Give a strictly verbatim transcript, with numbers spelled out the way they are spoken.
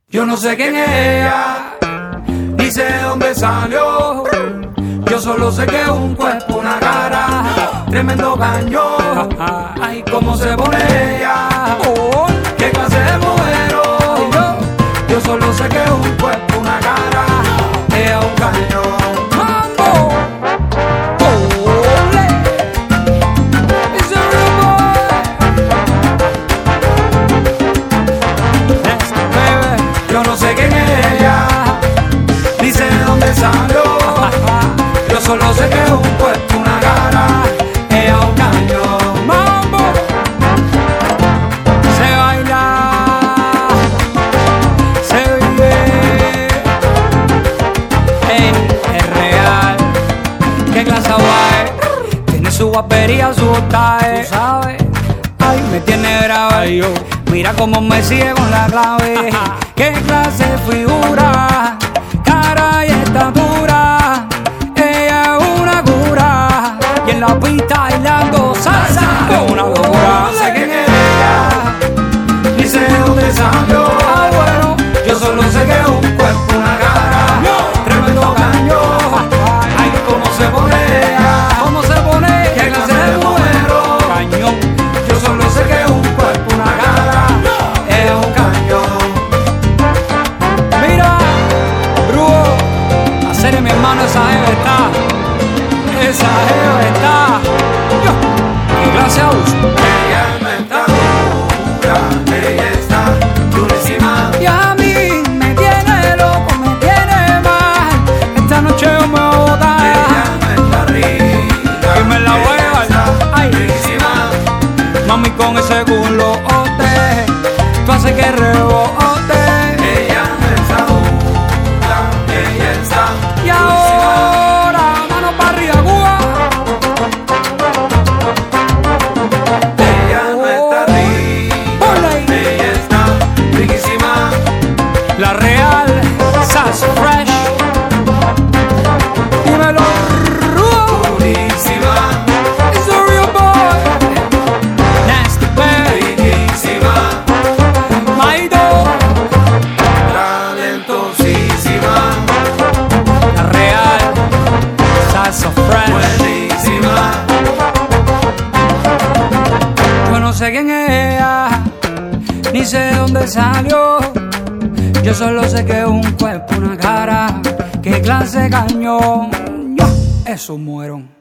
Yo no sé quién es ella, ni sé de dónde salió. Yo solo sé que es un cuerpo, una cara, tremendo cañón. Ay, cómo se pone ella, qué clase de modelo. Yo solo sé que es un cuerpo, una cara, ella es un cañón. Yo no sé quién es ella, ni sé de dónde salió. Yo solo sé que es un cuerpo, una cara, ella es un cañón. Mambo, se baila, se vive, ey, es real. Qué clase guay, tiene su guapería, su botaje, tú sabes. Ay, me tiene grave, yo. Mira cómo me sigue con la clave. Qué clase de figura, cara y estatura. Ella es una cura, y en la pista bailando salsa es una locura. No sé quién es ella, ni sé de dónde salió. Ah, bueno, yo solo sé que es un cuerpo, una cara, tremendo cañón. Ay, cómo se pone ella, cómo se pone, qué clase de muero, cañón. Yo solo sé que es un cuerpo, una cara, es un cañón. Mira, Brujo, hacer mi hermano, esa jeva está, esa jeva está, yo, y gracias a uso. Ella no está dura, ella está durísima. Y a mí me tiene loco, me tiene mal. Esta noche yo me voy a botar. Ella no está rica, y me la voy a llevar, ay, durísima. Mami, con ese culo, ote, tú haces que rebote. Ella no está dura, ella está y ahora, mano para arriba, Cuba. Ella no está rica, ella está riquísima. La Real, Sass Fresh. Dímelo, Ruo. Durísima. It's a real boy. Nasty baby. Riquísima. Maido. Talentosísima. La Real, Sass Fresh. Buenísima. Yo no sé quién es ella, ni sé de dónde salió. Yo solo sé que es un cuerpo, una cara, qué clase de cañón. Yo, eso muero.